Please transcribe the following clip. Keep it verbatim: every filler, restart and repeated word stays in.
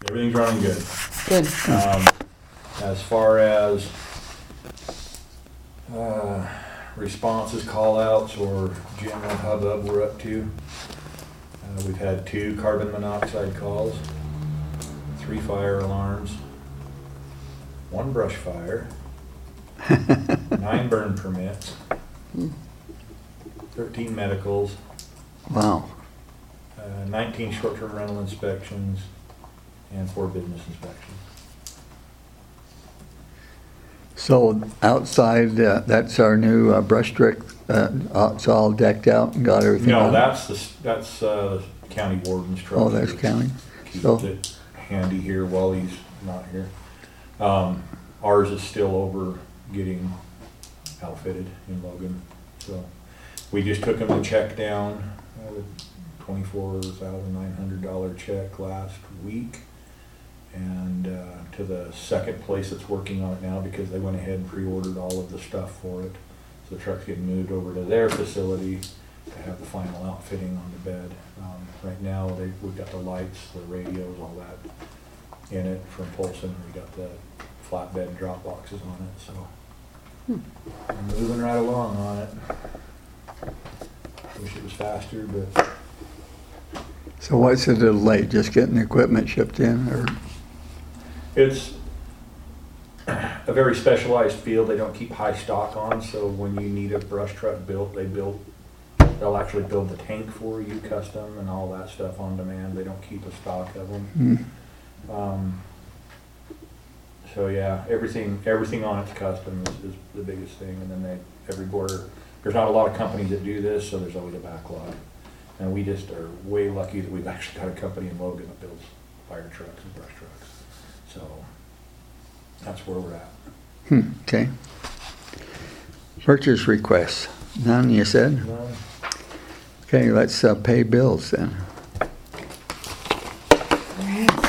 Everything's running good. Good. Um, as far as uh, responses, call-outs, or general hubbub we're up to, uh, we've had two carbon monoxide calls, three fire alarms, one brush fire, nine burn permits, thirteen medicals, Wow. uh, nineteen short-term rental inspections, and four business inspections. So outside, uh, that's our new uh, brush trick. Uh, uh, it's all decked out and got everything. No, on it? that's the, s- that's, uh, the county warden's truck. Oh, that's county. Keeps So- it handy here while he's not here. Um, ours is still over getting outfitted in Logan, so we just took him a check down, uh, twenty-four thousand nine hundred dollar check last week. And, uh, to the second place that's working on it now, because they went ahead and pre-ordered all of the stuff for it. So the truck's getting moved over to their facility to have the final outfitting on the bed. Um, right now, they, we've got the lights, the radios, all that in it from Polson. We got the flatbed drop boxes on it, so we're moving right along on it. Wish it was faster, but So what's the delay? Just getting the equipment shipped in, or? it's a very specialized field. They don't keep high stock on, so when you need a brush truck built, they build, they'll actually build the tank for you custom and all that stuff on demand. They don't keep a stock of them. Hmm. Um, so yeah, everything, everything on it's custom is, is the biggest thing. And then they, every border, there's not a lot of companies that do this, so there's always a backlog. And we just are way lucky that we've actually got a company in Logan that builds fire trucks and brush trucks. So that's where we're at. Hmm, okay. Purchase requests. None, you said? Well, Okay, let's uh, pay bills then. All right.